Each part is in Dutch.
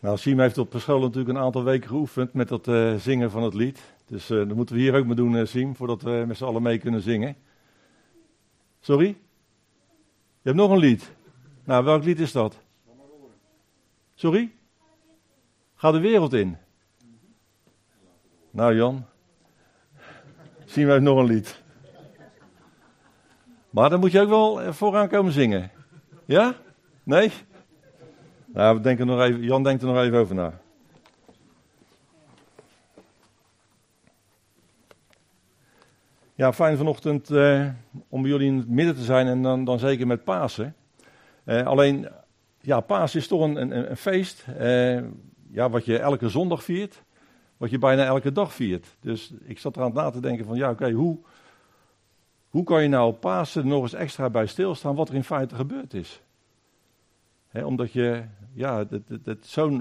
Nou, Siem heeft op school natuurlijk een aantal weken geoefend met dat zingen van het lied. Dus dat moeten we hier ook maar doen, Siem, voordat we met z'n allen mee kunnen zingen. Sorry? Je hebt nog een lied. Nou, welk lied is dat? Sorry? Ga de wereld in. Nou, Jan. Siem heeft nog een lied. Maar dan moet je ook wel vooraan komen zingen. Ja? Nee? Nou, we denken nog even, Jan denkt er nog even over na. Ja, fijn vanochtend om bij jullie in het midden te zijn en dan zeker met Pasen. Alleen, ja, Pasen is toch een feest wat je elke zondag viert, wat je bijna elke dag viert. Dus ik zat eraan na te denken van, ja, oké, hoe kan je nou op Pasen nog eens extra bij stilstaan wat er in feite gebeurd is? Omdat je, ja, het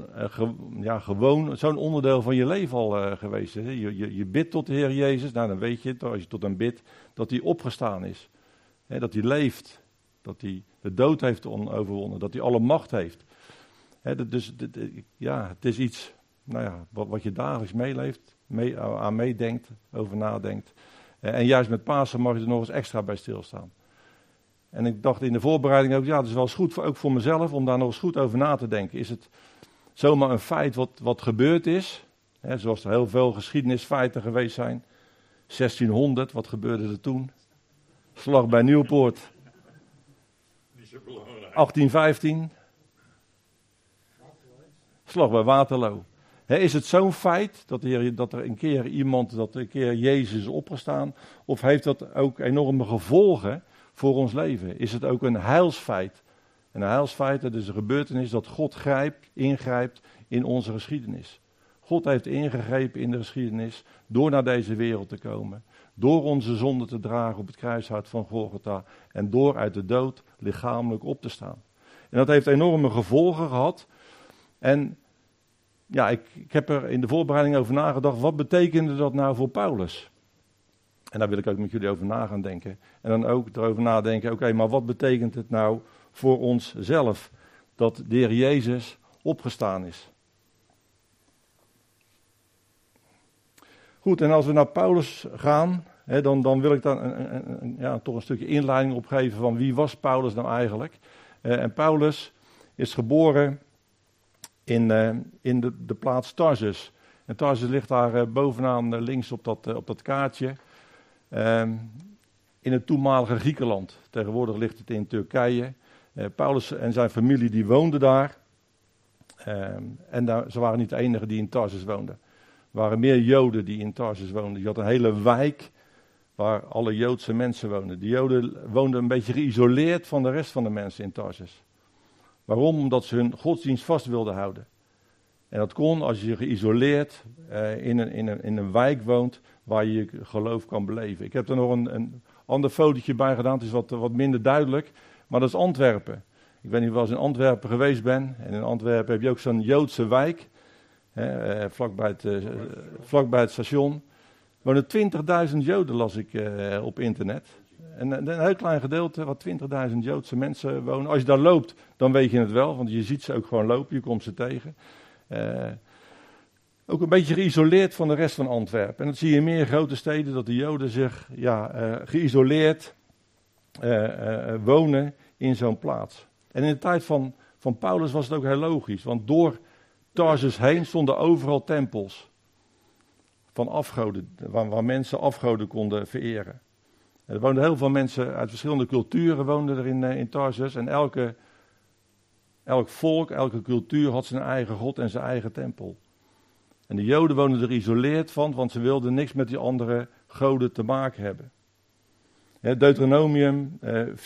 zo'n onderdeel van je leven al geweest is. Je bidt tot de Heer Jezus, nou dan weet je het, als je tot hem bidt, dat hij opgestaan is. Dat hij leeft, dat hij de dood heeft overwonnen, dat hij alle macht heeft. Dus het is iets wat je dagelijks meeleeft, aan meedenkt, over nadenkt. En juist met Pasen mag je er nog eens extra bij stilstaan. En ik dacht in de voorbereiding ook, ja, het is wel eens goed, ook voor mezelf, om daar nog eens goed over na te denken. Is het zomaar een feit wat gebeurd is? Zoals er heel veel geschiedenisfeiten geweest zijn. 1600, wat gebeurde er toen? Slag bij Nieuwpoort. Niet zo belangrijk. 1815. Slag bij Waterloo. Is het zo'n feit dat er een keer Jezus is opgestaan? Of heeft dat ook enorme gevolgen voor ons leven? Is het ook een heilsfeit? En een heilsfeit, dat is een gebeurtenis dat God ingrijpt in onze geschiedenis. God heeft ingegrepen in de geschiedenis door naar deze wereld te komen. Door onze zonde te dragen op het kruishout van Golgotha. En door uit de dood lichamelijk op te staan. En dat heeft enorme gevolgen gehad. En ja, ik heb er in de voorbereiding over nagedacht. Wat betekende dat nou voor Paulus? En daar wil ik ook met jullie over na gaan denken. En dan ook erover nadenken, oké, maar wat betekent het nou voor ons zelf dat de Heer Jezus opgestaan is? Goed, en als we naar Paulus gaan, dan wil ik daar toch een stukje inleiding op geven van wie was Paulus nou eigenlijk. En Paulus is geboren in de plaats Tarsus. En Tarsus ligt daar bovenaan links op dat kaartje. In het toenmalige Griekenland. Tegenwoordig ligt het in Turkije. Paulus en zijn familie die woonden daar. Ze waren niet de enigen die in Tarsus woonden. Er waren meer Joden die in Tarsus woonden. Je had een hele wijk waar alle Joodse mensen woonden. Die Joden woonden een beetje geïsoleerd van de rest van de mensen in Tarsus. Waarom? Omdat ze hun godsdienst vast wilden houden. En dat kon als je geïsoleerd in een wijk woont waar je je geloof kan beleven. Ik heb er nog een ander fotootje bij gedaan. Het is wat minder duidelijk, maar dat is Antwerpen. Ik weet niet of je wel eens in Antwerpen geweest bent. En in Antwerpen heb je ook zo'n Joodse wijk, vlakbij het station. Er wonen 20.000 Joden, las ik op internet. En een heel klein gedeelte, wat 20.000 Joodse mensen wonen. Als je daar loopt, dan weet je het wel, want je ziet ze ook gewoon lopen, je komt ze tegen. Ook een beetje geïsoleerd van de rest van Antwerpen. En dat zie je in meer grote steden, dat de Joden zich geïsoleerd wonen in zo'n plaats. En in de tijd van Paulus was het ook heel logisch, want door Tarsus heen stonden overal tempels van afgoden, waar mensen afgoden konden vereren. Er woonden heel veel mensen uit verschillende culturen woonden er in Tarsus. En elk volk, elke cultuur had zijn eigen god en zijn eigen tempel. En de Joden woonden er geïsoleerd van, want ze wilden niks met die andere goden te maken hebben. Deuteronomium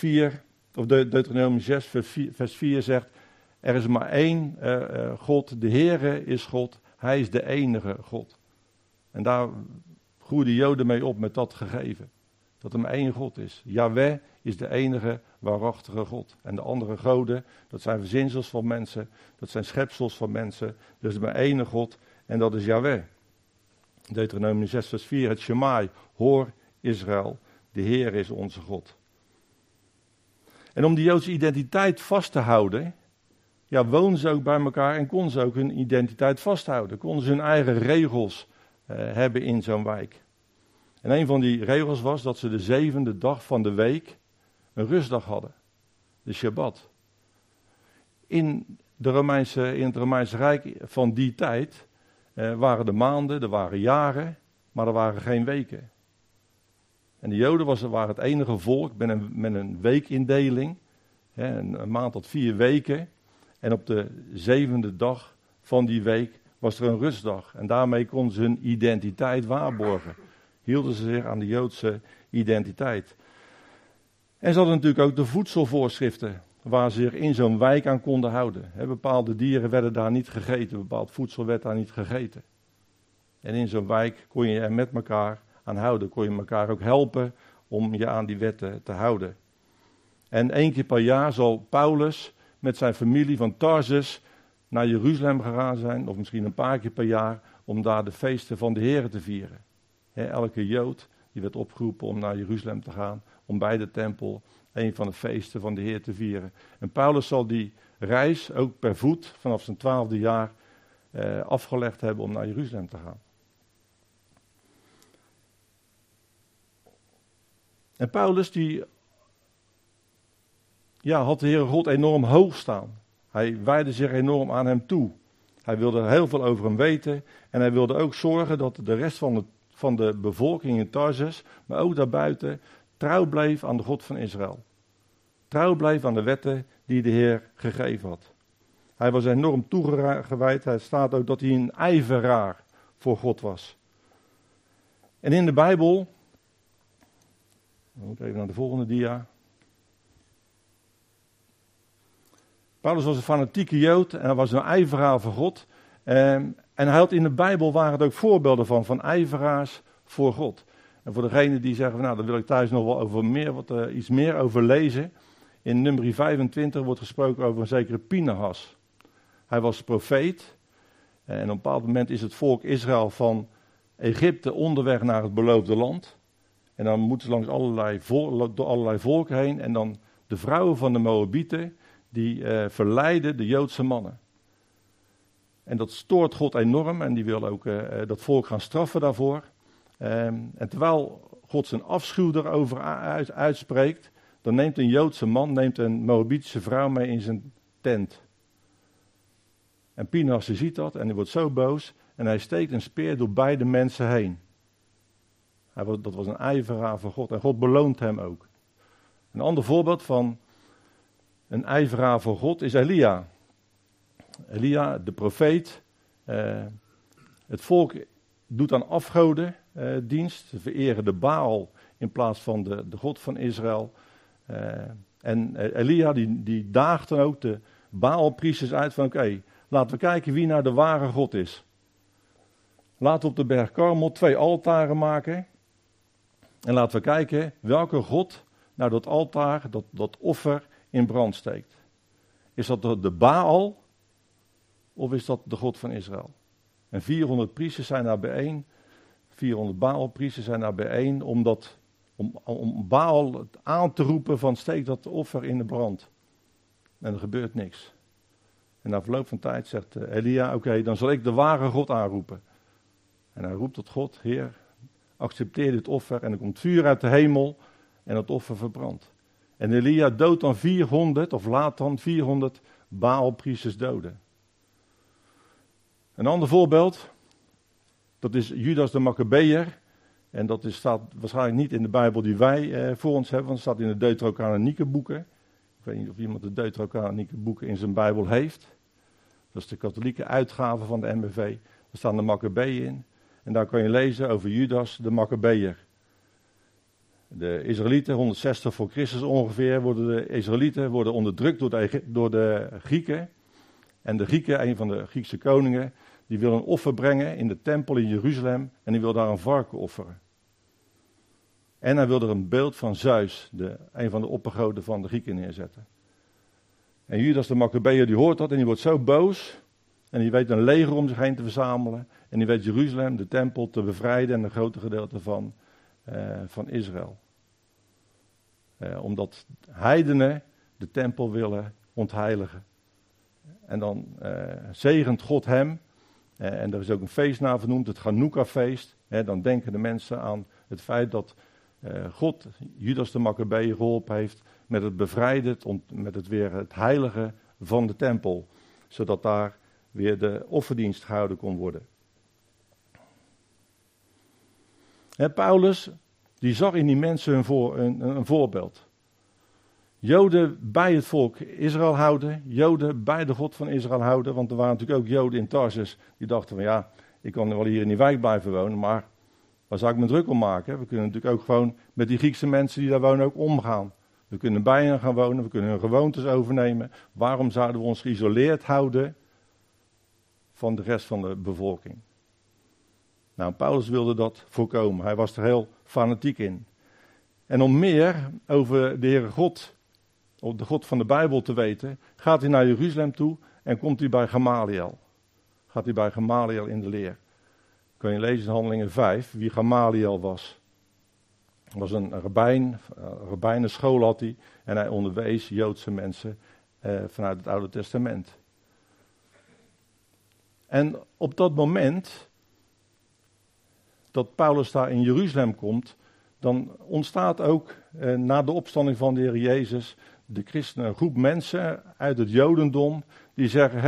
6, vers 4 zegt, er is maar één God, de Heere is God, Hij is de enige God. En daar groeiden Joden mee op met dat gegeven. Dat er maar één God is. Yahweh is de enige waarachtige God. En de andere goden, dat zijn verzinsels van mensen. Dat zijn schepsels van mensen. Er is maar één God en dat is Yahweh. Deuteronomium 6 vers 4, het Shemai. Hoor Israël, de Heer is onze God. En om die Joodse identiteit vast te houden, woonden ze ook bij elkaar en konden ze ook hun identiteit vasthouden. Konden ze hun eigen regels hebben in zo'n wijk. En een van die regels was dat ze de 7e dag van de week een rustdag hadden. De Shabbat. In het Romeinse Rijk van die tijd waren er maanden, er waren jaren, maar er waren geen weken. En de Joden waren het enige volk met een weekindeling. Een maand tot 4 weken. En op de 7e dag van die week was er een rustdag. En daarmee konden ze hun identiteit waarborgen. Hielden ze zich aan de Joodse identiteit. En ze hadden natuurlijk ook de voedselvoorschriften waar ze zich in zo'n wijk aan konden houden. Bepaalde dieren werden daar niet gegeten, bepaald voedsel werd daar niet gegeten. En in zo'n wijk kon je er met elkaar aan houden, kon je elkaar ook helpen om je aan die wetten te houden. En 1 keer per jaar zal Paulus met zijn familie van Tarsus naar Jeruzalem gegaan zijn, of misschien een paar keer per jaar, om daar de feesten van de Here te vieren. Elke Jood die werd opgeroepen om naar Jeruzalem te gaan, om bij de tempel een van de feesten van de Heer te vieren. En Paulus zal die reis ook per voet vanaf zijn 12e jaar afgelegd hebben om naar Jeruzalem te gaan. En Paulus die had de Heere God enorm hoog staan. Hij wijdde zich enorm aan hem toe. Hij wilde heel veel over hem weten en hij wilde ook zorgen dat de rest van de bevolking in Tarsus, maar ook daarbuiten, trouw bleef aan de God van Israël. Trouw bleef aan de wetten die de Heer gegeven had. Hij was enorm toegewijd. Hij staat ook dat hij een ijveraar voor God was. En in de Bijbel, ik moet even naar de volgende dia. Paulus was een fanatieke Jood en hij was een ijveraar voor God. En hij had in de Bijbel waren het ook voorbeelden van ijveraars voor God. En voor degenen die zeggen, daar wil ik thuis nog wel over iets meer over lezen. In nummer 25 wordt gesproken over een zekere Pinehas. Hij was profeet. En op een bepaald moment is het volk Israël van Egypte onderweg naar het beloofde land. En dan moeten ze langs door allerlei volken heen. En dan de vrouwen van de Moabieten, die verleiden de Joodse mannen. En dat stoort God enorm en die wil ook dat volk gaan straffen daarvoor. En terwijl God zijn afschuw erover uitspreekt, dan neemt een Joodse man een Moabitische vrouw mee in zijn tent. En Pinehas ziet dat en hij wordt zo boos en hij steekt een speer door beide mensen heen. Dat was een ijveraar voor God en God beloont hem ook. Een ander voorbeeld van een ijveraar voor God is Elia. Elia, de profeet. Het volk doet aan afgodendienst. Ze vereren de Baal in plaats van de God van Israël. En Elia die daagt dan ook de Baalpriesters uit van oké, laten we kijken wie nou de ware God is. Laten we op de berg Karmel 2 altaren maken. En laten we kijken welke God nou dat altaar, dat offer in brand steekt. Is dat de Baal of is dat de God van Israël? En 400 priesters zijn daar bijeen. 400 Baalpriesters zijn daar bijeen om Baal aan te roepen van steek dat offer in de brand. En er gebeurt niks. En na verloop van tijd zegt Elia, oké, dan zal ik de ware God aanroepen. En hij roept tot God, Heer, accepteer dit offer. En er komt vuur uit de hemel en het offer verbrandt. En Elia doodt dan 400, of laat dan 400 Baalpriesters doden. Een ander voorbeeld, dat is Judas de Maccabeër. En dat staat waarschijnlijk niet in de Bijbel die wij voor ons hebben, want het staat in de Deuterocanonieke boeken. Ik weet niet of iemand de Deuterocanonieke boeken in zijn Bijbel heeft. Dat is de katholieke uitgave van de MBV. Daar staan de Maccabeeën in. En daar kan je lezen over Judas de Maccabeër. De Israëlieten, 160 voor Christus ongeveer, worden onderdrukt door de Grieken. En de Grieken, een van de Griekse koningen, die wil een offer brengen in de tempel in Jeruzalem. En die wil daar een varken offeren. En hij wil er een beeld van Zeus, een van de oppergoden van de Grieken, neerzetten. En Judas de Maccabeër die hoort dat en die wordt zo boos. En die weet een leger om zich heen te verzamelen. En die weet Jeruzalem, de tempel, te bevrijden en een groot gedeelte van Israël. Omdat heidenen de tempel willen ontheiligen. En dan zegent God hem. En er is ook een feest naar vernoemd, het Chanukka-feest. Dan denken de mensen aan het feit dat God Judas de Maccabee geholpen heeft met het bevrijden, met het weer het heilige van de tempel. Zodat daar weer de offerdienst gehouden kon worden. Paulus, die zag in die mensen een voorbeeld. Joden bij het volk Israël houden, Joden bij de God van Israël houden. Want er waren natuurlijk ook Joden in Tarsus die dachten van ja, ik kan wel hier in die wijk blijven wonen, maar waar zou ik me druk om maken? We kunnen natuurlijk ook gewoon met die Griekse mensen die daar wonen ook omgaan. We kunnen bij hen gaan wonen, we kunnen hun gewoontes overnemen. Waarom zouden we ons geïsoleerd houden van de rest van de bevolking? Nou, Paulus wilde dat voorkomen. Hij was er heel fanatiek in. En om meer over de Heere God, of de God van de Bijbel te weten, gaat hij naar Jeruzalem toe en komt hij bij Gamaliel. Gaat hij bij Gamaliel in de leer. Kun je lezen in Handelingen 5, wie Gamaliel was. Hij was een rabbijnenschool had hij en hij onderwees Joodse mensen vanuit het Oude Testament. En op dat moment dat Paulus daar in Jeruzalem komt, dan ontstaat ook na de opstanding van de Heer Jezus de christenen, een groep mensen uit het Jodendom die zeggen,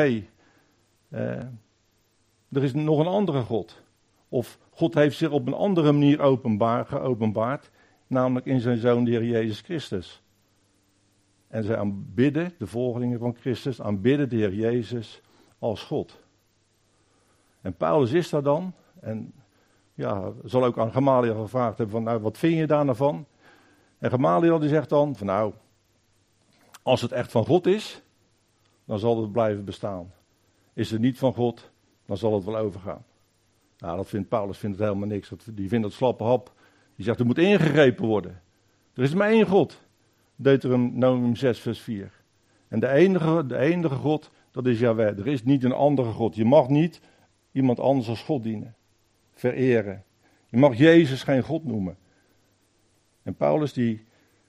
er is nog een andere God. Of God heeft zich op een andere manier geopenbaard, namelijk in zijn Zoon de Heer Jezus Christus. En zij aanbidden, de volgelingen van Christus, aanbidden de Heer Jezus als God. En Paulus is daar dan en ja, zal ook aan Gamaliel gevraagd hebben van, nou, wat vind je daar nou van? En Gamaliel die zegt dan van, nou, als het echt van God is, dan zal het blijven bestaan. Is het niet van God, dan zal het wel overgaan. Nou, dat vindt Paulus het helemaal niks. Die vindt dat slappe hap. Die zegt, er moet ingegrepen worden. Er is maar één God. Deuteronomium 6 vers 4. En de enige God, dat is Jahweh. Er is niet een andere God. Je mag niet iemand anders als God dienen. Vereren. Je mag Jezus geen God noemen. En Paulus die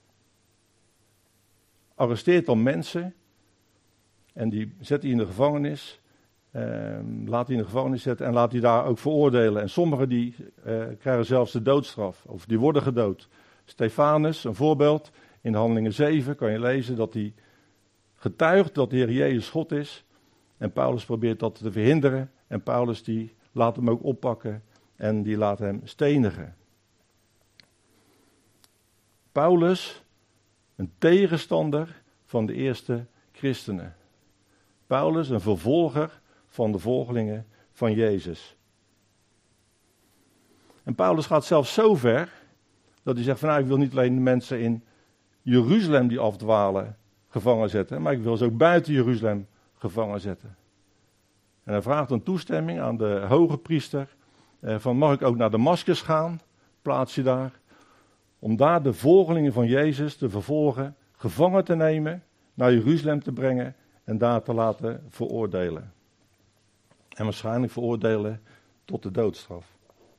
arresteert dan mensen en die zet die in de gevangenis, laat die in de gevangenis zetten en laat die daar ook veroordelen. En sommigen die krijgen zelfs de doodstraf, of die worden gedood. Stefanus, een voorbeeld, in Handelingen 7 kan je lezen dat hij getuigt dat de Heer Jezus God is. En Paulus probeert dat te verhinderen en Paulus die laat hem ook oppakken en die laat hem stenigen. Paulus, een tegenstander van de eerste christenen. Paulus, een vervolger van de volgelingen van Jezus. En Paulus gaat zelfs zo ver dat hij zegt van, nou, ik wil niet alleen de mensen in Jeruzalem die afdwalen gevangen zetten, maar ik wil ze ook buiten Jeruzalem gevangen zetten. En hij vraagt een toestemming aan de hoge priester van, mag ik ook naar Damascus gaan, plaats je daar, om daar de volgelingen van Jezus te vervolgen, gevangen te nemen, naar Jeruzalem te brengen en daar te laten veroordelen. En waarschijnlijk veroordelen tot de doodstraf.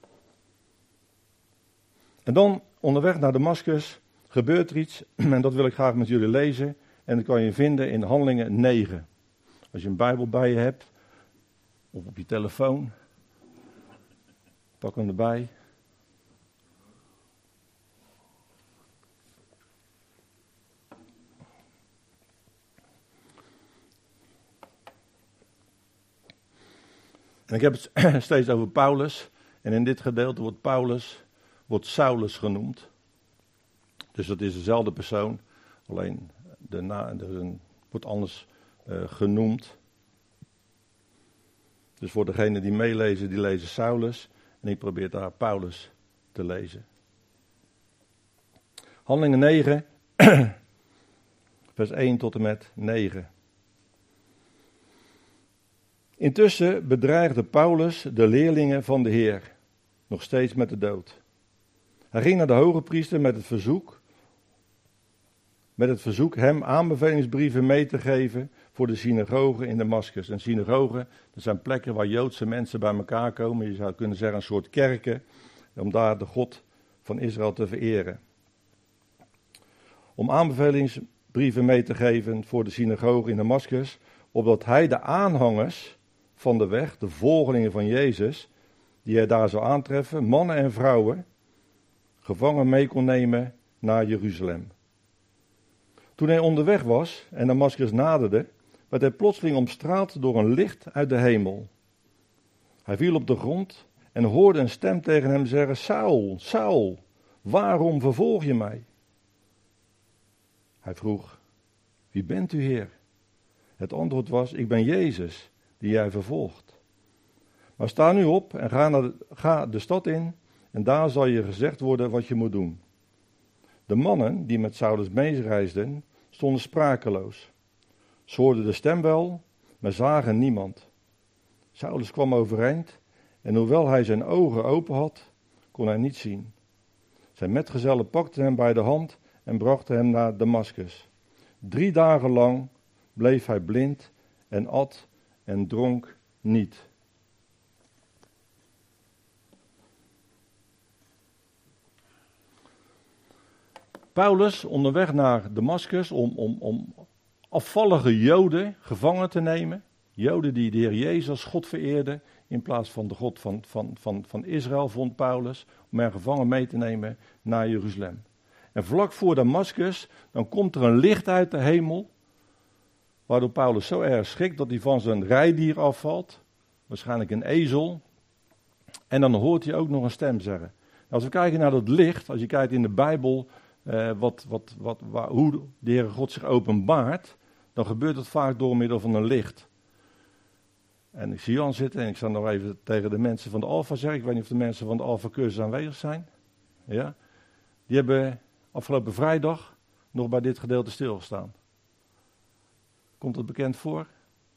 En dan onderweg naar Damascus gebeurt er iets en dat wil ik graag met jullie lezen en dat kan je vinden in Handelingen 9. Als je een Bijbel bij je hebt of op je telefoon, pak hem erbij. En ik heb het steeds over Paulus. En in dit gedeelte wordt Saulus genoemd. Dus dat is dezelfde persoon. Alleen wordt anders genoemd. Dus voor degenen die meelezen, die lezen Saulus. En ik probeer daar Paulus te lezen. Handelingen 9, vers 1 tot en met 9. Intussen bedreigde Paulus de leerlingen van de Heer, nog steeds met de dood. Hij ging naar de hoge priester met het verzoek hem aanbevelingsbrieven mee te geven voor de synagogen in Damascus. En synagogen, dat zijn plekken waar Joodse mensen bij elkaar komen, je zou kunnen zeggen een soort kerken, om daar de God van Israël te vereren. Om aanbevelingsbrieven mee te geven voor de synagogen in Damascus, opdat hij de aanhangers van de weg, de volgelingen van Jezus, die hij daar zou aantreffen, mannen en vrouwen, gevangen mee kon nemen naar Jeruzalem. Toen hij onderweg was en Damaskus naderde, werd hij plotseling omstraald door een licht uit de hemel. Hij viel op de grond en hoorde een stem tegen hem zeggen: Saul, Saul, waarom vervolg je mij? Hij vroeg: Wie bent u, Heer? Het antwoord was: Ik ben Jezus, die jij vervolgt. Maar sta nu op en ga de stad in en daar zal je gezegd worden wat je moet doen. De mannen die met Saulus meereisden, stonden sprakeloos. Ze hoorden de stem wel, maar zagen niemand. Saulus kwam overeind en hoewel hij zijn ogen open had, kon hij niet zien. Zijn metgezellen pakten hem bij de hand en brachten hem naar Damaskus. 3 dagen lang bleef hij blind en at en dronk niet. Paulus onderweg naar Damaskus om afvallige Joden gevangen te nemen. Joden die de Heer Jezus als God vereerden in plaats van de God van Israël, vond Paulus, om hen gevangen mee te nemen naar Jeruzalem. En vlak voor Damaskus, dan komt er een licht uit de hemel, waardoor Paulus zo erg schrikt dat hij van zijn rijdier afvalt, waarschijnlijk een ezel, en dan hoort hij ook nog een stem zeggen. Als we kijken naar dat licht, als je kijkt in de Bijbel, hoe de Heere God zich openbaart, dan gebeurt het vaak door middel van een licht. En ik zie Jan zitten en ik zal nog even tegen de mensen van de Alpha zeggen. Ik weet niet of de mensen van de Alpha cursus aanwezig zijn. Ja? Die hebben afgelopen vrijdag nog bij dit gedeelte stilgestaan. Komt het bekend voor?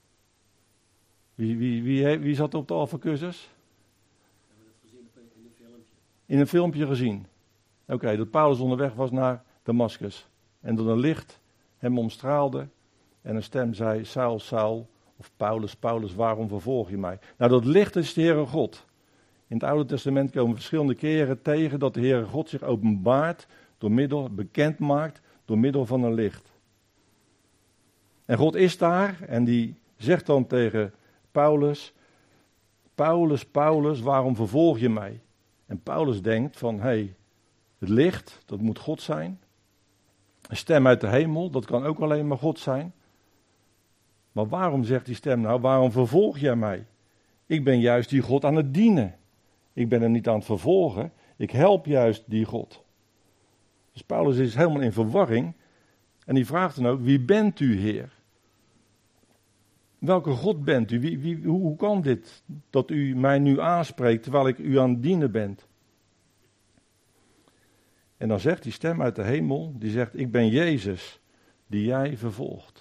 Wie zat op de Alpha cursus? We hebben het gezien in een filmpje. In een filmpje gezien. Oké, dat Paulus onderweg was naar Damaskus. En dat een licht hem omstraalde. En een stem zei: Saul, Saul. Of Paulus, Paulus, waarom vervolg je mij? Nou, dat licht is de Heere God. In het Oude Testament komen we verschillende keren tegen dat de Heere God zich openbaart, bekend maakt, door middel van een licht. En God is daar en die zegt dan tegen Paulus: Paulus, Paulus, waarom vervolg je mij? En Paulus denkt van, het licht, dat moet God zijn. Een stem uit de hemel, dat kan ook alleen maar God zijn. Maar waarom zegt die stem nou, waarom vervolg jij mij? Ik ben juist die God aan het dienen. Ik ben hem niet aan het vervolgen, ik help juist die God. Dus Paulus is helemaal in verwarring. En die vraagt dan ook: wie bent u, Heer? Welke God bent u? Hoe kan dit dat u mij nu aanspreekt terwijl ik u aan het dienen ben? En dan zegt die stem uit de hemel, die zegt: ik ben Jezus die jij vervolgt.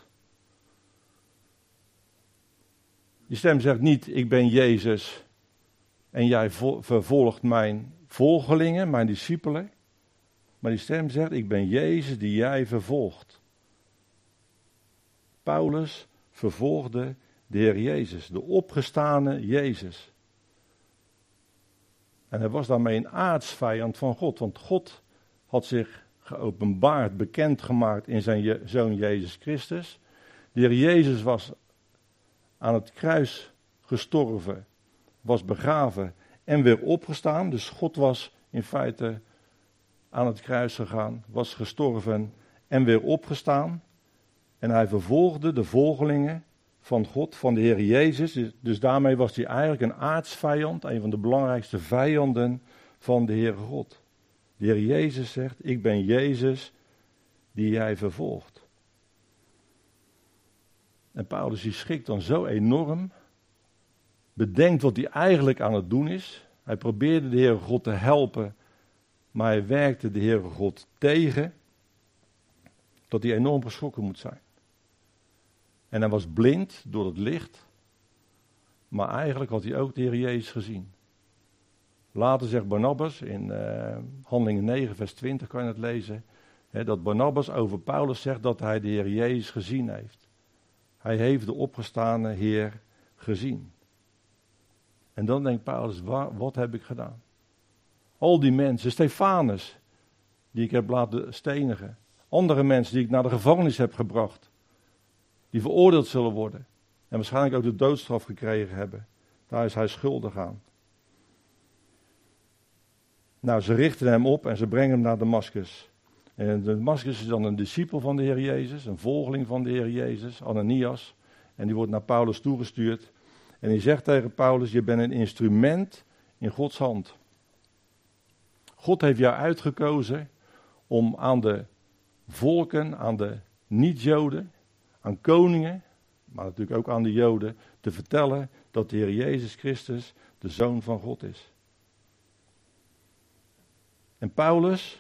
Die stem zegt niet: ik ben Jezus en jij vervolgt mijn volgelingen, mijn discipelen. Maar die stem zegt: ik ben Jezus die jij vervolgt. Paulus vervolgde de Heer Jezus, de opgestane Jezus. En hij was daarmee een aartsvijand van God, want God had zich geopenbaard, bekendgemaakt in zijn Zoon Jezus Christus. De Heer Jezus was aan het kruis gestorven, was begraven en weer opgestaan. Dus God was in feite aan het kruis gegaan, was gestorven en weer opgestaan. En hij vervolgde de volgelingen van God, van de Heer Jezus. Dus daarmee was hij eigenlijk een aartsvijand, een van de belangrijkste vijanden van de Heere God. De Heer Jezus zegt: ik ben Jezus die jij vervolgt. En Paulus die schrikt dan zo enorm, bedenkt wat hij eigenlijk aan het doen is. Hij probeerde de Heere God te helpen, maar hij werkte de Heere God tegen, dat hij enorm geschrokken moet zijn. En hij was blind door het licht, maar eigenlijk had hij ook de Heer Jezus gezien. Later zegt Barnabas, in Handelingen 9 vers 20 kan je het lezen, dat Barnabas over Paulus zegt dat hij de Heer Jezus gezien heeft. Hij heeft de opgestane Heer gezien. En dan denkt Paulus: wat heb ik gedaan? Al die mensen, Stefanus, die ik heb laten stenigen. Andere mensen die ik naar de gevangenis heb gebracht. Die veroordeeld zullen worden. En waarschijnlijk ook de doodstraf gekregen hebben. Daar is hij schuldig aan. Nou, ze richten hem op en ze brengen hem naar Damascus. En Damascus is dan een discipel van de Heer Jezus, een volgeling van de Heer Jezus, Ananias. En die wordt naar Paulus toegestuurd. En die zegt tegen Paulus, je bent een instrument in Gods hand. God heeft jou uitgekozen om aan de volken, aan de niet-Joden, aan koningen, maar natuurlijk ook aan de Joden, te vertellen dat de Heer Jezus Christus de Zoon van God is. En Paulus,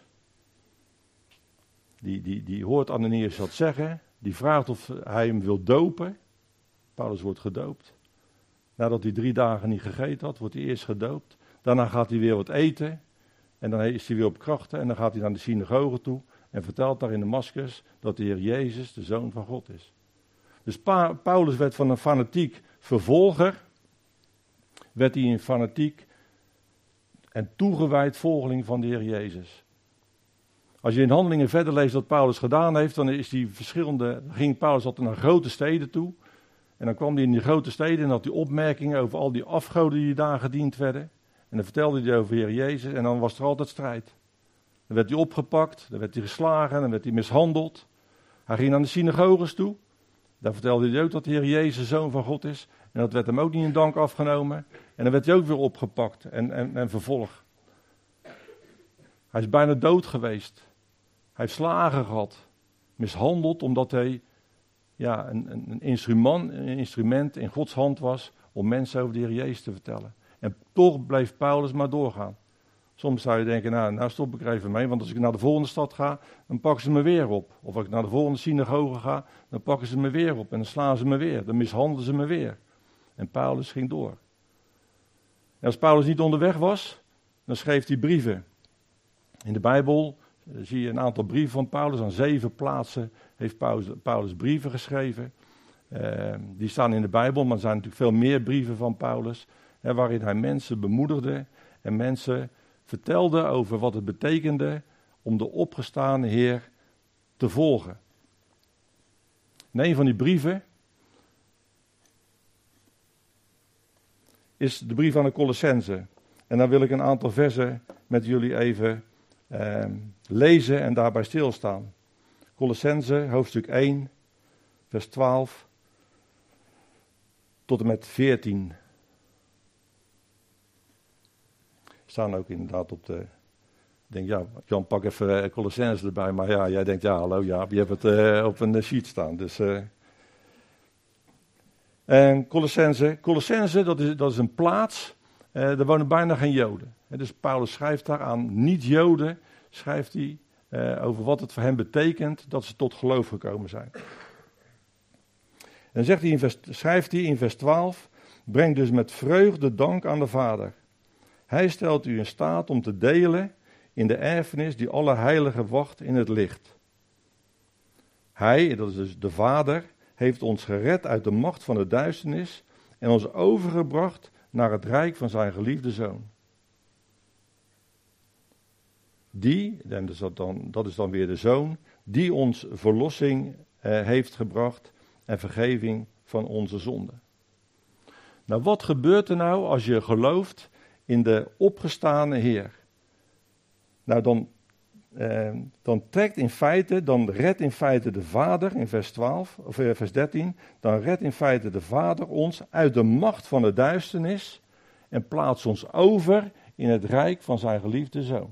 die hoort Ananias dat zeggen, die vraagt of hij hem wil dopen. Paulus wordt gedoopt. Nadat hij 3 dagen niet gegeten had, wordt hij eerst gedoopt. Daarna gaat hij weer wat eten. En dan is hij weer op krachten. En dan gaat hij naar de synagoge toe. En vertelt daar in Damascus dat de Heer Jezus de Zoon van God is. Dus Paulus werd van een fanatiek vervolger. Werd hij een fanatiek en toegewijd volgeling van de Heer Jezus. Als je in Handelingen verder leest wat Paulus gedaan heeft, dan ging Paulus altijd naar grote steden toe. En dan kwam hij in die grote steden en had hij opmerkingen over al die afgoden die daar gediend werden. En dan vertelde hij over de Heer Jezus en dan was er altijd strijd. Dan werd hij opgepakt, dan werd hij geslagen, dan werd hij mishandeld. Hij ging naar de synagoges toe. Daar vertelde hij ook dat de Heer Jezus Zoon van God is. En dat werd hem ook niet in dank afgenomen. En dan werd hij ook weer opgepakt en vervolgd. Hij is bijna dood geweest. Hij heeft slagen gehad. Mishandeld omdat hij een instrument in Gods hand was om mensen over de Heer Jezus te vertellen. En toch bleef Paulus maar doorgaan. Soms zou je denken, nou stop ik er even mee, want als ik naar de volgende stad ga, dan pakken ze me weer op. Of als ik naar de volgende synagoge ga, dan pakken ze me weer op en dan slaan ze me weer. Dan mishandelen ze me weer. En Paulus ging door. En als Paulus niet onderweg was, dan schreef hij brieven. In de Bijbel zie je een aantal brieven van Paulus. Aan 7 plaatsen heeft Paulus brieven geschreven. Die staan in de Bijbel, maar er zijn natuurlijk veel meer brieven van Paulus. Waarin hij mensen bemoedigde en mensen vertelde over wat het betekende om de opgestane Heer te volgen. In een van die brieven is de brief aan de Colossenzen. En daar wil ik een aantal versen met jullie even lezen en daarbij stilstaan. Colossenzen, hoofdstuk 1, vers 12 tot en met 14. Staan ook inderdaad op de... Ik denk, Jan, pak even Colossenzen erbij. Maar jij denkt, hallo Jaap, je hebt het op een sheet staan. Dus... En Colossenzen, dat is een plaats, daar wonen bijna geen Joden. Dus Paulus schrijft daar aan niet-Joden, schrijft hij over wat het voor hen betekent dat ze tot geloof gekomen zijn. En schrijft hij in vers 12, breng dus met vreugde dank aan de Vader. Hij stelt u in staat om te delen in de erfenis die alle heiligen wacht in het licht. Hij, dat is dus de Vader, heeft ons gered uit de macht van de duisternis en ons overgebracht naar het rijk van zijn geliefde Zoon. Die, en dat is dan weer de Zoon, die ons verlossing heeft gebracht en vergeving van onze zonden. Nou, wat gebeurt er nou als je gelooft in de opgestane Heer? Nou, dan redt in feite de Vader, in vers 12, of vers 13, dan redt in feite de Vader ons uit de macht van de duisternis en plaatst ons over in het rijk van zijn geliefde Zoon.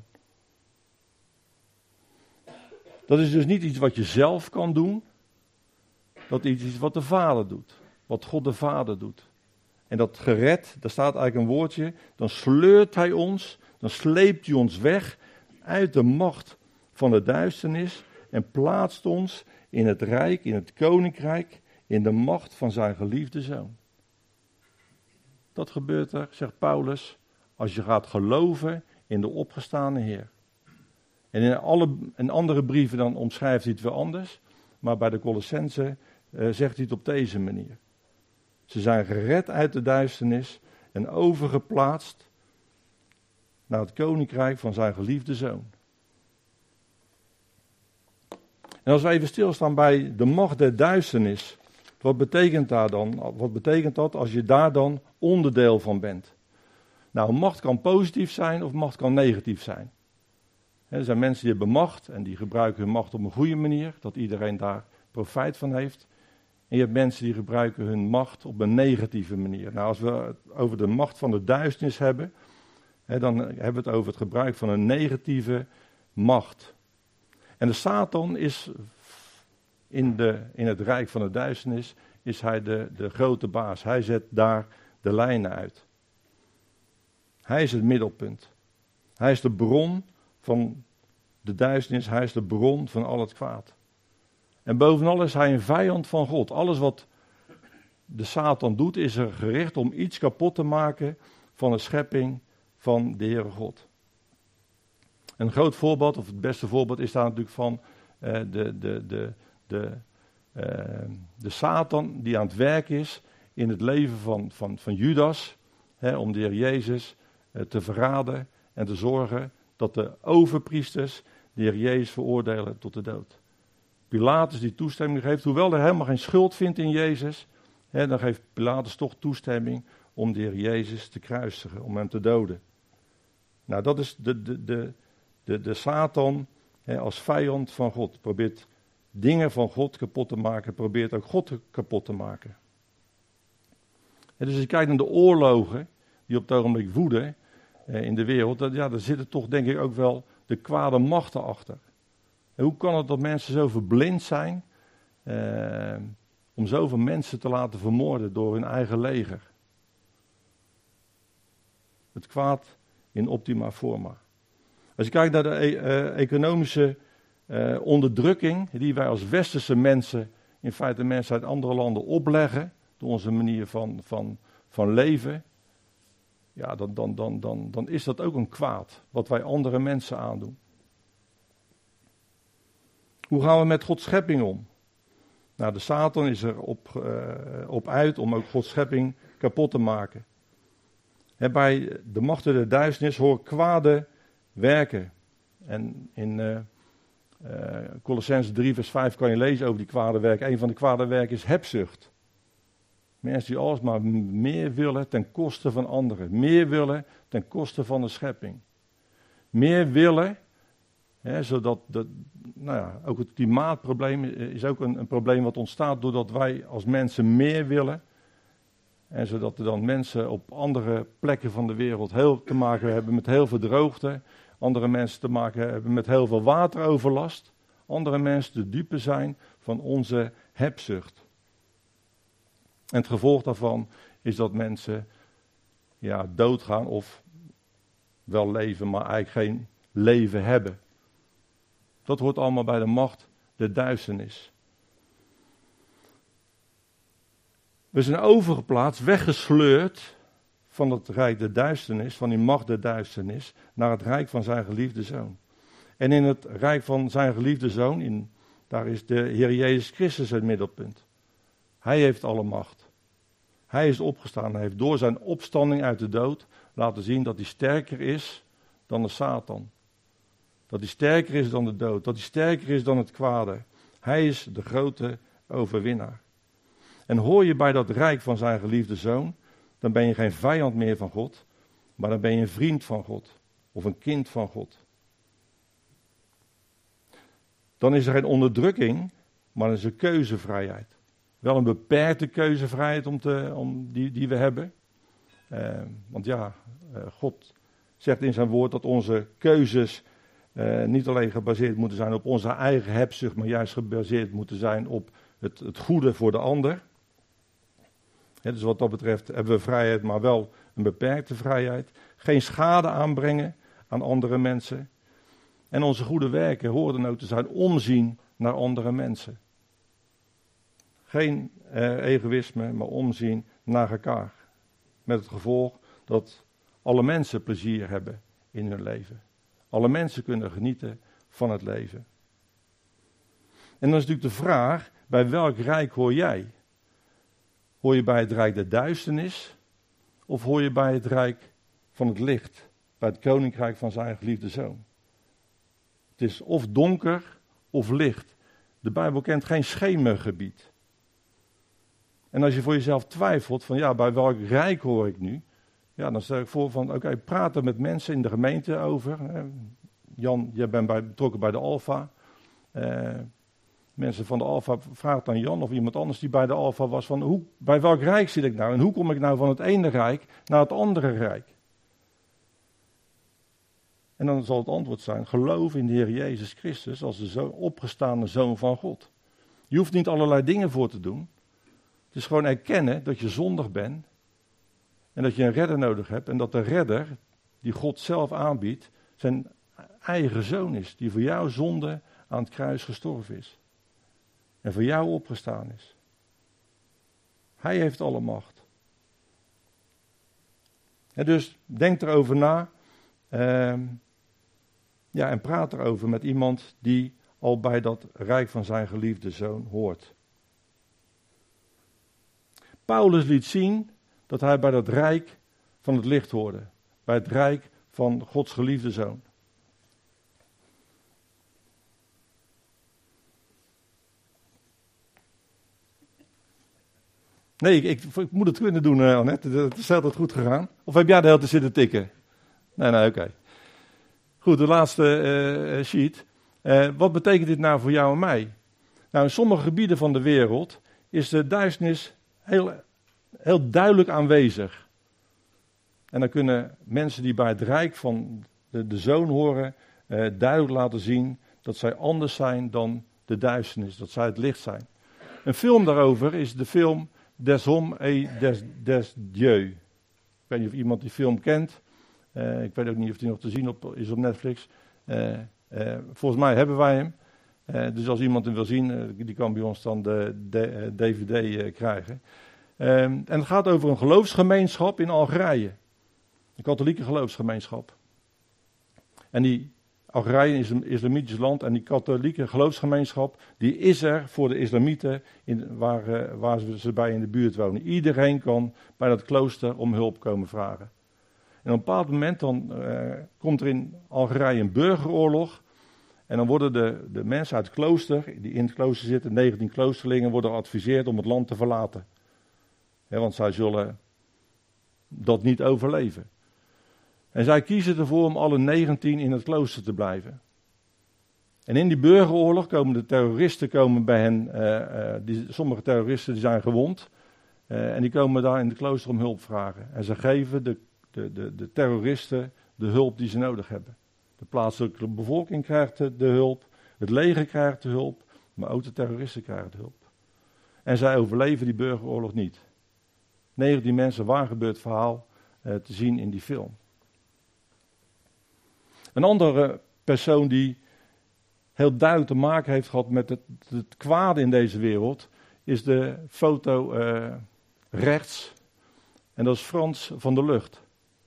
Dat is dus niet iets wat je zelf kan doen, dat is iets wat de Vader doet, wat God de Vader doet. En dat gered, daar staat eigenlijk een woordje, dan sleurt hij ons, dan sleept hij ons weg uit de macht van de duisternis en plaatst ons in het rijk, in het koninkrijk, in de macht van zijn geliefde Zoon. Dat gebeurt er, zegt Paulus, als je gaat geloven in de opgestane Heer. En in andere brieven dan omschrijft hij het weer anders, maar bij de Colossenzen zegt hij het op deze manier. Ze zijn gered uit de duisternis en overgeplaatst naar het koninkrijk van zijn geliefde Zoon. En als we even stilstaan bij de macht der duisternis, Wat betekent dat dan? Wat betekent dat als je daar dan onderdeel van bent? Nou, macht kan positief zijn of macht kan negatief zijn. Er zijn mensen die hebben macht en die gebruiken hun macht op een goede manier, dat iedereen daar profijt van heeft. En je hebt mensen die gebruiken hun macht op een negatieve manier. Nou, als we het over de macht van de duisternis hebben, dan hebben we het over het gebruik van een negatieve macht. En de Satan is in het rijk van de duisternis, is hij de grote baas. Hij zet daar de lijnen uit. Hij is het middelpunt. Hij is de bron van de duisternis, hij is de bron van al het kwaad. En bovenal is hij een vijand van God. Alles wat de Satan doet, is er gericht om iets kapot te maken van de schepping van de Heere God. Een groot voorbeeld, of het beste voorbeeld, is daar natuurlijk van de Satan die aan het werk is in het leven van Judas, om de Heer Jezus te verraden en te zorgen dat de overpriesters de Heer Jezus veroordelen tot de dood. Pilatus die toestemming geeft, hoewel hij helemaal geen schuld vindt in Jezus, dan geeft Pilatus toch toestemming om de Heer Jezus te kruisigen, om hem te doden. Nou, dat is de Satan als vijand van God. Probeert dingen van God kapot te maken, probeert ook God kapot te maken. En dus als je kijkt naar de oorlogen die op het ogenblik woeden in de wereld, daar zitten toch denk ik ook wel de kwade machten achter. En hoe kan het dat mensen zo verblind zijn om zoveel mensen te laten vermoorden door hun eigen leger? Het kwaad in optima forma. Als je kijkt naar de economische onderdrukking die wij als westerse mensen, in feite mensen uit andere landen opleggen, door onze manier van leven, ja, dan is dat ook een kwaad wat wij andere mensen aandoen. Hoe gaan we met Gods schepping om? Nou, de Satan is er op uit om ook Gods schepping kapot te maken. Bij de machten der duisternis horen kwade werken. En in Colossenzen 3 vers 5 kan je lezen over die kwade werken. Een van de kwade werken is hebzucht. Mensen die alles maar meer willen ten koste van anderen. Meer willen ten koste van de schepping. Meer willen, zodat ook het klimaatprobleem is ook een probleem wat ontstaat doordat wij als mensen meer willen. En zodat er dan mensen op andere plekken van de wereld heel te maken hebben met heel veel droogte. Andere mensen te maken hebben met heel veel wateroverlast. Andere mensen de dupe zijn van onze hebzucht. En het gevolg daarvan is dat mensen doodgaan of wel leven, maar eigenlijk geen leven hebben. Dat hoort allemaal bij de macht der duisternis. We zijn overgeplaatst, weggesleurd van het rijk der duisternis, van die macht der duisternis, naar het rijk van zijn geliefde Zoon. En in het rijk van zijn geliefde Zoon, daar is de Heer Jezus Christus het middelpunt. Hij heeft alle macht. Hij is opgestaan. Hij heeft door zijn opstanding uit de dood laten zien dat hij sterker is dan de Satan. Dat hij sterker is dan de dood. Dat hij sterker is dan het kwade. Hij is de grote overwinnaar. En hoor je bij dat rijk van zijn geliefde Zoon, dan ben je geen vijand meer van God, maar dan ben je een vriend van God. Of een kind van God. Dan is er geen onderdrukking, maar dan is er keuzevrijheid. Wel een beperkte keuzevrijheid die we hebben. Want God zegt in zijn woord dat onze keuzes niet alleen gebaseerd moeten zijn op onze eigen hebzucht, maar juist gebaseerd moeten zijn op het goede voor de ander. Dus wat dat betreft hebben we vrijheid, maar wel een beperkte vrijheid. Geen schade aanbrengen aan andere mensen. En onze goede werken horen dan ook te zijn omzien naar andere mensen. Geen egoïsme, maar omzien naar elkaar. Met het gevolg dat alle mensen plezier hebben in hun leven. Alle mensen kunnen genieten van het leven. En dan is natuurlijk de vraag, bij welk rijk hoor jij? Hoor je bij het rijk der duisternis? Of hoor je bij het rijk van het licht? Bij het koninkrijk van zijn geliefde Zoon? Het is of donker of licht. De Bijbel kent geen schemergebied. En als je voor jezelf twijfelt van ja, bij welk rijk hoor ik nu? Ja, dan stel ik voor van oké, praat er met mensen in de gemeente over. Jan, jij bent betrokken bij de Alpha. Mensen van de Alpha, vraag aan Jan of iemand anders die bij de Alpha was van bij welk rijk zit ik nou? En hoe kom ik nou van het ene rijk naar het andere rijk? En dan zal het antwoord zijn, geloof in de Heer Jezus Christus als de opgestane Zoon van God. Je hoeft niet allerlei dingen voor te doen. Het is gewoon erkennen dat je zondig bent en dat je een redder nodig hebt. En dat de redder, die God zelf aanbiedt, zijn eigen Zoon is. Die voor jouw zonde aan het kruis gestorven is. En voor jou opgestaan is. Hij heeft alle macht. En dus denk erover na. En praat erover met iemand die al bij dat rijk van zijn geliefde Zoon hoort. Paulus liet zien dat hij bij dat rijk van het licht hoorde. Bij het rijk van Gods geliefde Zoon. Nee, ik moet het kunnen doen, Annette. Het is altijd goed gegaan. Of heb jij de hele tijd zitten tikken? Nee, oké. Goed, de laatste sheet. Wat betekent dit nou voor jou en mij? Nou, in sommige gebieden van de wereld is de duisternis heel duidelijk aanwezig. En dan kunnen mensen die bij het rijk van de Zoon horen, duidelijk laten zien dat zij anders zijn dan de duisternis, dat zij het licht zijn. Een film daarover is de film Des Hommes et des Dieux. Ik weet niet of iemand die film kent. Ik weet ook niet of die nog te zien is op Netflix. Volgens mij hebben wij hem. Dus als iemand hem wil zien, die kan bij ons dan de DVD krijgen. En het gaat over een geloofsgemeenschap in Algerije. Een katholieke geloofsgemeenschap. En die Algerije is een islamitisch land en die katholieke geloofsgemeenschap, die is er voor de islamieten waar ze bij in de buurt wonen. Iedereen kan bij dat klooster om hulp komen vragen. En op een bepaald moment dan komt er in Algerije een burgeroorlog. En dan worden de mensen uit het klooster, die in het klooster zitten, 19 kloosterlingen, worden geadviseerd om het land te verlaten. Want zij zullen dat niet overleven. En zij kiezen ervoor om alle 19 in het klooster te blijven. En in die burgeroorlog komen de terroristen bij hen. Sommige terroristen die zijn gewond. En die komen daar in het klooster om hulp vragen. En ze geven de terroristen de hulp die ze nodig hebben. De plaatselijke bevolking krijgt de hulp. Het leger krijgt de hulp. Maar ook de terroristen krijgen de hulp. En zij overleven die burgeroorlog niet. 19 mensen, waar gebeurt verhaal te zien in die film. Een andere persoon die heel duidelijk te maken heeft gehad met het kwade in deze wereld, is de foto rechts. En dat is Frans van der Lugt.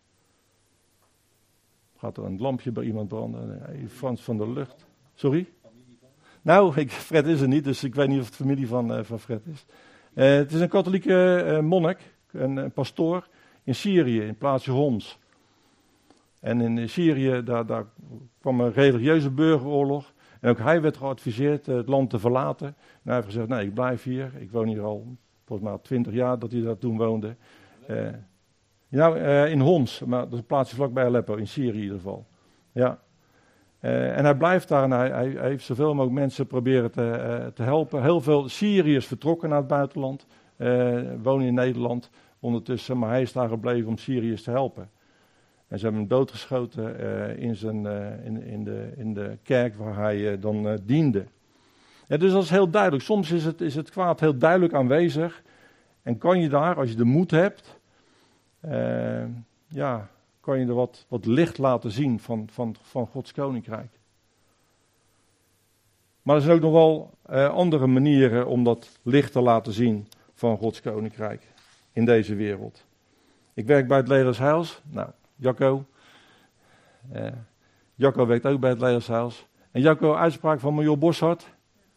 Gaat er een lampje bij iemand branden? Nee, Frans van der Lugt. Sorry? Nou, Fred is er niet, dus ik weet niet of het familie van Fred is. Het is een katholieke monnik, een pastoor in Syrië, in plaatsje Homs. En in Syrië, daar kwam een religieuze burgeroorlog. En ook hij werd geadviseerd het land te verlaten. En hij heeft gezegd, nee, ik blijf hier. Ik woon hier al, volgens mij 20 jaar dat hij daar toen woonde. In Homs, maar dat is een plaatsje vlakbij Aleppo, in Syrië in ieder geval. Ja. En hij blijft daar en hij heeft zoveel mogelijk mensen proberen te helpen. Heel veel Syriërs vertrokken naar het buitenland, wonen in Nederland ondertussen. Maar hij is daar gebleven om Syriërs te helpen. En ze hebben hem doodgeschoten in de kerk waar hij dan diende. Ja, dus dat is heel duidelijk. Soms is het kwaad heel duidelijk aanwezig. En kan je daar, als je de moed hebt, kan je er wat licht laten zien van Gods koninkrijk. Maar er zijn ook nog wel andere manieren om dat licht te laten zien van Gods koninkrijk in deze wereld. Ik werk bij het Leger des Heils. Nou, Jacco. Jacco werkt ook bij het Leger des Heils. En Jacco, uitspraak van Major Boshart.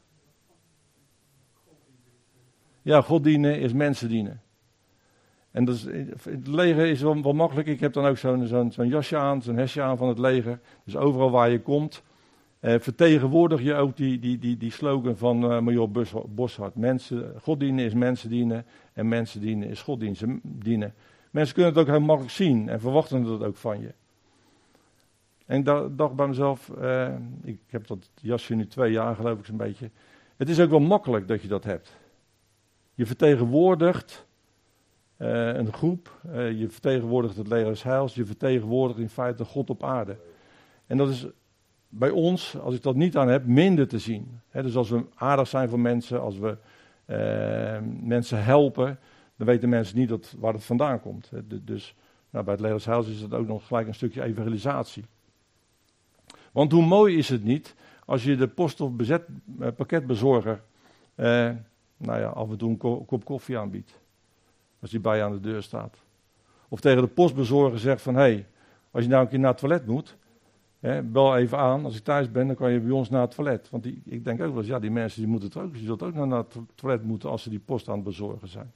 Ja, God dienen is mensen dienen. En dat is, het leger is wel makkelijk. Ik heb dan ook zo'n jasje aan, zo'n hesje aan van het leger. Dus overal waar je komt, Vertegenwoordig je ook die slogan van Major Boshart. God dienen is mensen dienen en mensen dienen is God dienen. Mensen kunnen het ook heel makkelijk zien en verwachten het ook van je. En ik dacht bij mezelf, ik heb dat jasje nu 2 jaar geloof ik zo'n beetje. Het is ook wel makkelijk dat je dat hebt. Je vertegenwoordigt een groep, je vertegenwoordigt het leger des heils, je vertegenwoordigt in feite God op aarde. En dat is bij ons, als ik dat niet aan heb, minder te zien. Dus als we aardig zijn voor mensen, als we mensen helpen, dan weten mensen niet waar het vandaan komt. Dus bij het leger des heils is het ook nog gelijk een stukje evangelisatie. Want hoe mooi is het niet als je de post- of pakketbezorger af en toe een kop koffie aanbiedt. Als die bij je aan de deur staat. Of tegen de postbezorger zegt van, hey, als je nou een keer naar het toilet moet, bel even aan. Als ik thuis ben, dan kan je bij ons naar het toilet. Want ik denk ook wel eens, die mensen die moeten het ook. Die zullen ook naar het toilet moeten als ze die post aan het bezorgen zijn.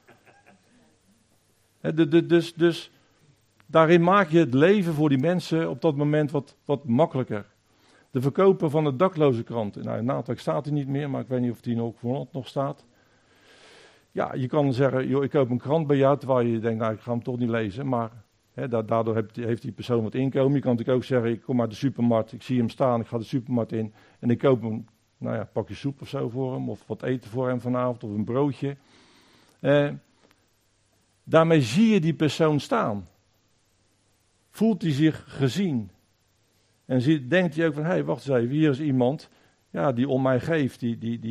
Dus daarin maak je het leven voor die mensen op dat moment wat makkelijker. De verkoper van de daklozenkrant. Nou, in Naaldwijk staat hij niet meer, maar ik weet niet of die ook voor nog staat. Ja, je kan zeggen, joh, ik koop een krant bij jou, terwijl je denkt, nou, ik ga hem toch niet lezen. Maar daardoor heeft die persoon wat inkomen. Je kan natuurlijk ook zeggen, ik kom uit de supermarkt, ik zie hem staan, ik ga de supermarkt in. En ik koop een pakje soep of zo voor hem, of wat eten voor hem vanavond, of een broodje. Daarmee zie je die persoon staan. Voelt hij zich gezien. En denkt hij ook van, hé, wacht eens even, hier is iemand die om mij geeft,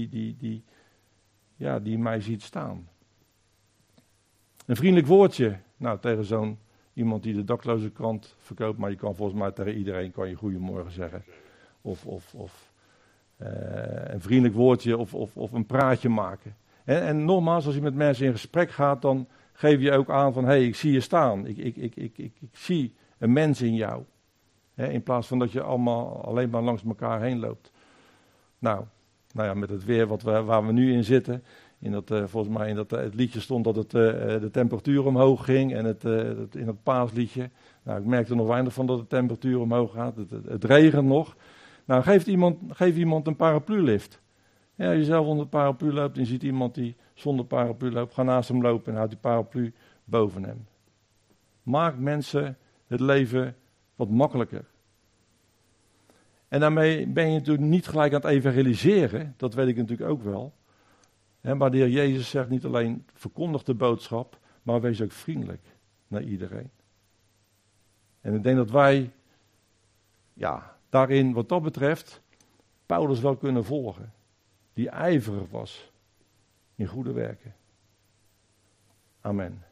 die mij ziet staan. Een vriendelijk woordje, tegen iemand die de daklozenkrant verkoopt, maar je kan volgens mij tegen iedereen kan je goedemorgen zeggen. Of een vriendelijk woordje of een praatje maken. En nogmaals, als je met mensen in gesprek gaat, dan geef je ook aan van, hé, ik zie je staan. Ik zie een mens in jou. In plaats van dat je alleen maar langs elkaar heen loopt. Nou ja, met het weer waar we nu in zitten. Volgens mij in het liedje stond dat de temperatuur omhoog ging. En in het paasliedje. Nou, ik merkte er nog weinig van dat de temperatuur omhoog gaat. Het regent nog. Nou, geef iemand een paraplu-lift. Ja, als je zelf onder de paraplu loopt en je ziet iemand die zonder paraplu loopt. Ga naast hem lopen en houd die paraplu boven hem. Maak mensen het leven wat makkelijker. En daarmee ben je natuurlijk niet gelijk aan het evangeliseren. Dat weet ik natuurlijk ook wel. Maar de Heer Jezus zegt niet alleen verkondig de boodschap, maar wees ook vriendelijk naar iedereen. En ik denk dat wij daarin wat dat betreft Paulus wel kunnen volgen. Die ijverig was in goede werken. Amen.